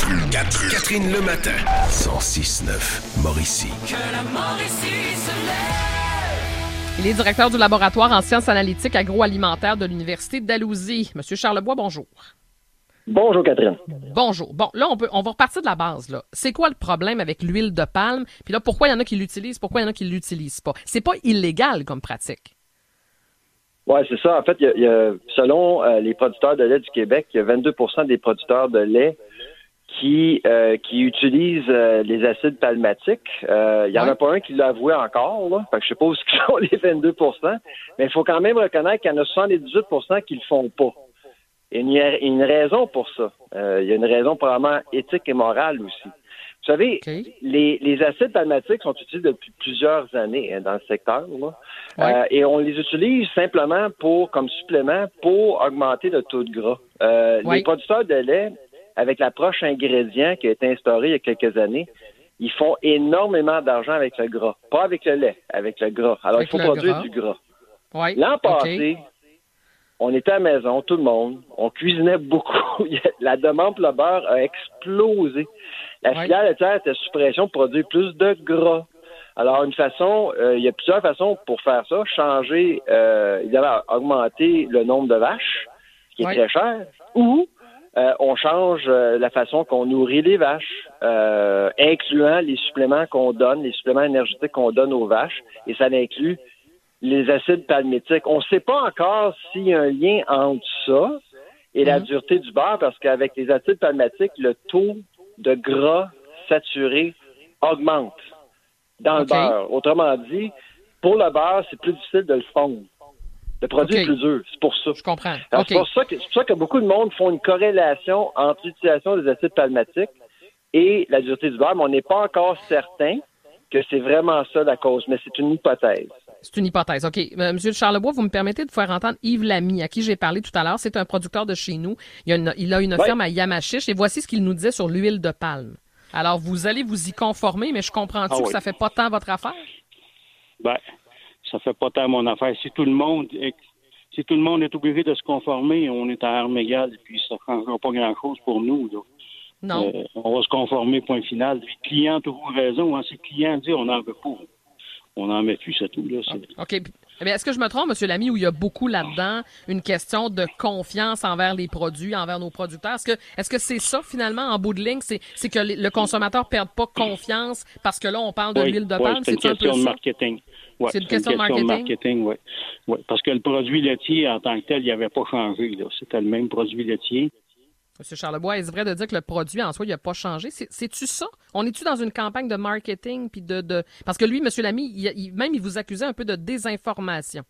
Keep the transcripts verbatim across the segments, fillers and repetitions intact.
Catherine, Catherine le matin. cent six neuf Mauricie. Que la Mauricie se lève. Il est directeur du laboratoire en sciences analytiques agroalimentaires de l'Université d'Alousie. Monsieur Charlebois, bonjour. Bonjour, Catherine. Bonjour. Bon, là, on peut, on va repartir de la base, là. C'est quoi le problème avec l'huile de palme? Puis là, pourquoi il y en a qui l'utilisent? Pourquoi il y en a qui l'utilisent pas? C'est pas illégal comme pratique. Oui, c'est ça. En fait, il y a, il y a, selon euh, les producteurs de lait du Québec, il y a vingt-deux pour cent des producteurs de lait qui euh, qui utilisent euh, les acides palmatiques. Euh, il n'y en Ouais. a pas un qui l'a avoué encore, là. Fait que je sais pas où sont les vingt-deux pour cent, mais il faut quand même reconnaître qu'il y en a soixante-dix-huit pour cent qui le font pas. Et il y a une raison pour ça. Euh, il y a une raison probablement éthique et morale aussi. Vous savez, OK. les, les acides palmatiques sont utilisés depuis plusieurs années hein, dans le secteur, là. Ouais. Euh, et on les utilise simplement pour comme supplément pour augmenter le taux de gras. Euh, Ouais. Les producteurs de lait, avec l'approche ingrédient qui a été instaurée il y a quelques années, ils font énormément d'argent avec le gras. Pas avec le lait, avec le gras. Alors, Avec il faut le produire gras. du gras. Ouais. L'an OK. passé, on était à la maison, tout le monde, on cuisinait beaucoup. La demande pour le beurre a explosé. La Ouais. filière laitière était sous pression pour produire plus de gras. Alors, une façon, euh, il y a plusieurs façons pour faire ça. Changer, euh, évidemment, augmenter le nombre de vaches, ce qui est Ouais. très cher, ou euh, on change euh, la façon qu'on nourrit les vaches, euh, incluant les suppléments qu'on donne, les suppléments énergétiques qu'on donne aux vaches, et ça inclut les acides palmitiques. On ne sait pas encore s'il y a un lien entre ça et la Mhm. dureté du beurre, parce qu'avec les acides palmatiques, le taux de gras saturé augmente dans OK. le beurre. Autrement dit, pour le beurre, c'est plus difficile de le fondre. Le produit OK. est plus dur. C'est pour ça. Je comprends. Alors, OK. C'est pour ça que, c'est pour ça que beaucoup de monde font une corrélation entre l'utilisation des acides palmatiques et la dureté du beurre, mais on n'est pas encore certain que c'est vraiment ça la cause, mais c'est une hypothèse. C'est une hypothèse. OK. Euh, Monsieur Charlebois, vous me permettez de faire entendre Yves Lamy, à qui j'ai parlé tout à l'heure. C'est un producteur de chez nous. Il a une, il a une Ouais. ferme à Yamachiche et voici ce qu'il nous disait sur l'huile de palme. Alors, vous allez vous y conformer, mais je comprends-tu Ah que oui. ça fait pas tant votre affaire? Ben, ça fait pas tant mon affaire. Si tout le monde est, si tout le monde est obligé de se conformer, on est à armes égales, puis ça ne changera pas grand-chose pour nous, là. Non. Euh, on va se conformer, point final. Le client a toujours raison. Hein. Si le client dit on n'en veut pas, on n'en met plus, c'est tout. Là. C'est... OK. Eh bien, est-ce que je me trompe, M. Lamy, où il y a beaucoup là-dedans une question de confiance envers les produits, envers nos producteurs? Est-ce que est-ce que c'est ça, finalement, en bout de ligne? C'est, c'est que les- le consommateur ne perde pas confiance parce que là, on parle de Oui, l'huile de oui, palme? c'est une C'est un peu question de ça? marketing. Ouais, C'est une question de marketing? marketing, oui. Ouais, parce que le produit laitier, en tant que tel, il n'avait pas changé. Là. C'était le même produit laitier. M. Charlebois, est-ce vrai de dire que le produit en soi, il n'a pas changé? C'est, c'est-tu ça? On est-tu dans une campagne de marketing? Puis de, de... Parce que lui, M. Lamy, il, il- même il vous accusait un peu de désinformation.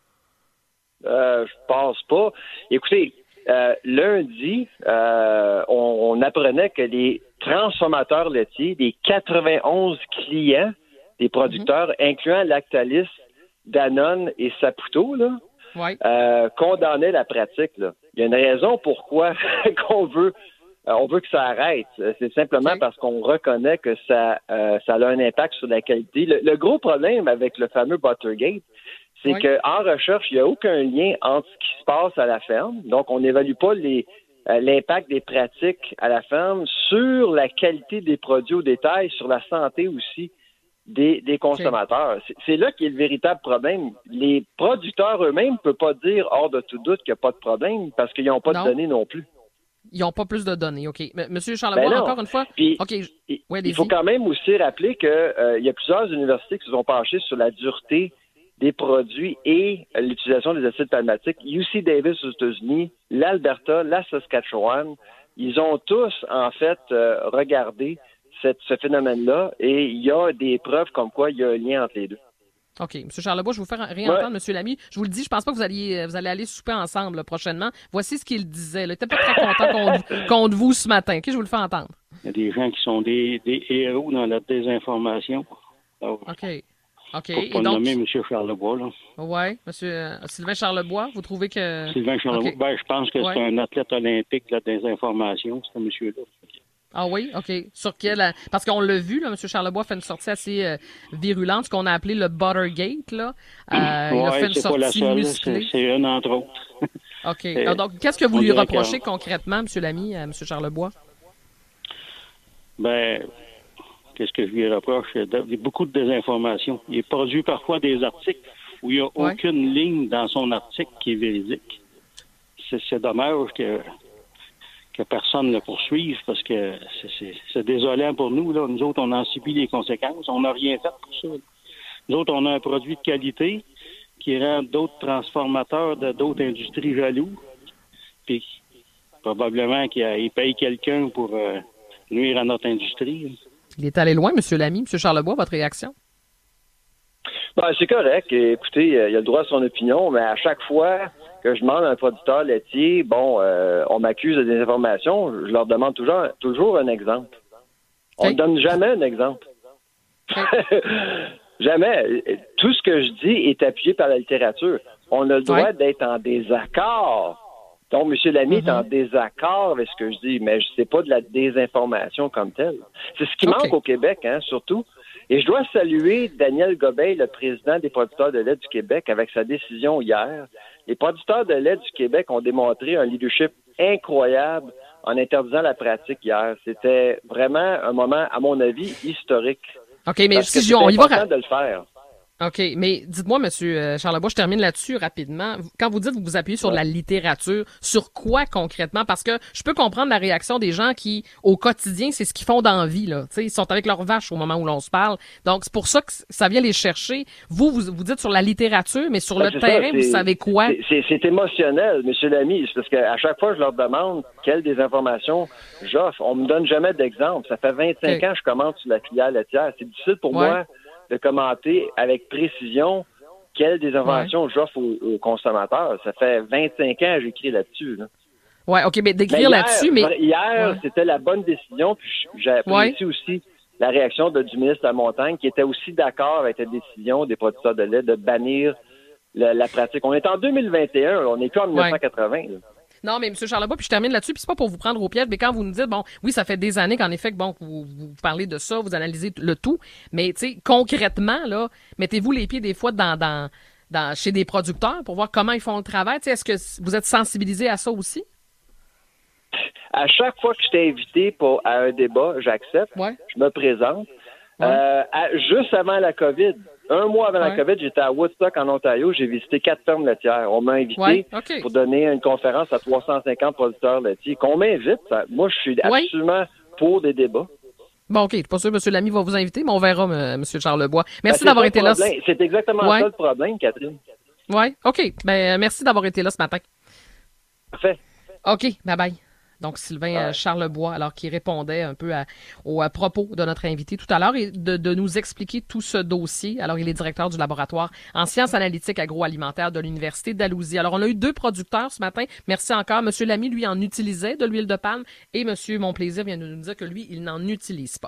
Euh, je pense pas. Écoutez, euh, lundi, euh, on, on apprenait que les transformateurs laitiers, les quatre-vingt-onze clients des producteurs, incluant Lactalis, Danone et Saputo, là, Oui. euh, condamnaient la pratique. Là. Il y a une raison pourquoi qu'on veut euh, on veut que ça arrête. C'est simplement Ok. parce qu'on reconnaît que ça, euh, ça a un impact sur la qualité. Le, le gros problème avec le fameux Buttergate, c'est Oui. qu'en recherche, il n'y a aucun lien entre ce qui se passe à la ferme. Donc, on n'évalue pas les, euh, l'impact des pratiques à la ferme sur la qualité des produits au détail, sur la santé aussi des, des consommateurs. C'est, c'est là qu'est le véritable problème. Les producteurs eux-mêmes ne peuvent pas dire hors de tout doute qu'il n'y a pas de problème parce qu'ils n'ont pas Non. de données non plus. Ils n'ont pas plus de données, OK. M- Monsieur Charlebois, Ben non. encore une fois. Puis, OK. je- Il, Ouais, il faut allez-y. quand même aussi rappeler qu'il euh, y a plusieurs universités qui se sont penchées sur la dureté des produits et euh, l'utilisation des acides palmatiques. U C Davis aux États-Unis, l'Alberta, la Saskatchewan, ils ont tous, en fait, euh, regardé cette, ce phénomène-là et il y a des preuves comme quoi il y a un lien entre les deux. OK. M. Charlebois, je vais vous faire réentendre, M. Lamy. Je vous le dis, je pense pas que vous alliez, vous allez aller souper ensemble là, prochainement. Voici ce qu'il disait. Là. Il n'était pas très content contre, contre vous ce matin. OK, je vous le fais entendre. Il y a des gens qui sont des, des héros dans la désinformation. Alors, OK. OK. pour Et pas donc, nommer M. Charlebois, là. ouais, M. euh, Sylvain Charlebois, vous trouvez que... Sylvain Charlebois, OK. ben, je pense que Ouais. c'est un athlète olympique de la désinformation, ce monsieur-là. Ah oui? OK. Sur quel... euh, Parce qu'on l'a vu, là, M. Charlebois fait une sortie assez euh, virulente, ce qu'on a appelé le Buttergate, là. Euh, il a Ouais, fait une c'est pas la sortie seule, musclée. c'est, c'est une entre autres. OK. Euh, Alors, donc, qu'est-ce que vous on lui dirait reprochez que- concrètement, M. Lamy, à M. Charlebois? Ben, qu'est-ce que je lui reproche? Il y a beaucoup de désinformation. Il produit parfois des articles où il n'y a Ouais. aucune ligne dans son article qui est véridique. C'est, c'est dommage que, que personne ne le poursuive parce que c'est, c'est, c'est désolant pour nous. Là. Nous autres, on en subit les conséquences. On n'a rien fait pour ça. Nous autres, on a un produit de qualité qui rend d'autres transformateurs de d'autres industries jaloux. Puis, probablement qu'ils payent quelqu'un pour euh, nuire à notre industrie. Il est allé loin, M. Lamy. M. Charlebois, votre réaction? Ben, c'est correct. Écoutez, il a le droit à son opinion, mais à chaque fois que je demande à un producteur laitier, bon, euh, on m'accuse de désinformation, je leur demande toujours, toujours un exemple. On ne Okay. donne jamais un exemple. Okay. Jamais. Tout ce que je dis est appuyé par la littérature. On a le droit Ouais. d'être en désaccord. Donc, M. Lamy Mm-hmm. est en désaccord avec ce que je dis, mais c'est pas de la désinformation comme telle. C'est ce qui Okay. manque au Québec, hein, surtout. Et je dois saluer Daniel Gobeil, le président des producteurs de lait du Québec, avec sa décision hier. Les producteurs de lait du Québec ont démontré un leadership incroyable en interdisant la pratique hier. C'était vraiment un moment, à mon avis, historique. OK, mais Parce que si c'est je- on y va. important ra- de le faire. OK, mais dites-moi, M. Charlebois, je termine là-dessus rapidement. Quand vous dites que vous vous appuyez sur Ouais. la littérature, sur quoi concrètement? Parce que je peux comprendre la réaction des gens qui, au quotidien, c'est ce qu'ils font dans la vie, là. Tu sais, ils sont avec leurs vaches au moment où l'on se parle. Donc, c'est pour ça que ça vient les chercher. Vous, vous, vous dites sur la littérature, mais sur Ben, le c'est terrain, ça, vous c'est- savez quoi? c'est- C'est c'est émotionnel, M. Lamy. C'est parce qu'à chaque fois, je leur demande quelles des informations j'offre. On me donne jamais d'exemple. Ça fait vingt-cinq Ok. ans que je commente sur la filière laitière. C'est difficile pour Ouais. moi de commenter avec précision quelles des informations j'offre aux, aux consommateurs. Ça fait vingt-cinq ans que j'écris là-dessus. Là. Ouais, OK, mais Mais d'écrire hier, là-dessus, mais... hier, Ouais. c'était la bonne décision. Puis j'ai apprécié aussi la réaction de, du ministre de la Montagne, qui était aussi d'accord avec la décision des producteurs de lait de bannir la, la pratique. On est en deux mille vingt et un, là, on n'est plus en dix-neuf cent quatre-vingts. là. Non, mais M. Charlebois, puis je termine là-dessus, puis c'est pas pour vous prendre au piège, mais quand vous nous dites, bon, oui, ça fait des années qu'en effet, que bon, que vous, vous parlez de ça, vous analysez le tout, mais tu sais, concrètement, là, mettez-vous les pieds des fois dans, dans, dans, chez des producteurs pour voir comment ils font le travail. Tu sais, est-ce que vous êtes sensibilisé à ça aussi? À chaque fois que je t'ai invité pour, à un débat, j'accepte, Ouais. je me présente. Ouais. Euh, à- juste avant la COVID, un mois avant Ouais. la COVID, j'étais à Woodstock, en Ontario. J'ai visité quatre fermes laitières. On m'a invité Ouais, OK. pour donner une conférence à trois cent cinquante producteurs laitiers. Qu'on m'invite, ça- moi, je suis Ouais. absolument pour des débats. Bon, OK, je suis pas sûr que M. Lamy va vous inviter, mais on verra, M. Charlebois. Ben, Merci c'est d'avoir ça le été là. problème. C'est exactement Ouais. ça le problème, Catherine. Oui, OK. Ben, merci d'avoir été là ce matin. Parfait. OK, bye-bye. Donc, Sylvain Ouais. euh, Charlebois, alors qui répondait un peu à, au à propos de notre invité tout à l'heure et de, de nous expliquer tout ce dossier. Alors, il est directeur du laboratoire en sciences analytiques agroalimentaires de l'Université d'Alousie. Alors, on a eu deux producteurs ce matin. Merci encore. Monsieur Lamy, lui, en utilisait de l'huile de palme et Monsieur Monplaisir vient de nous dire que lui, il n'en utilise pas.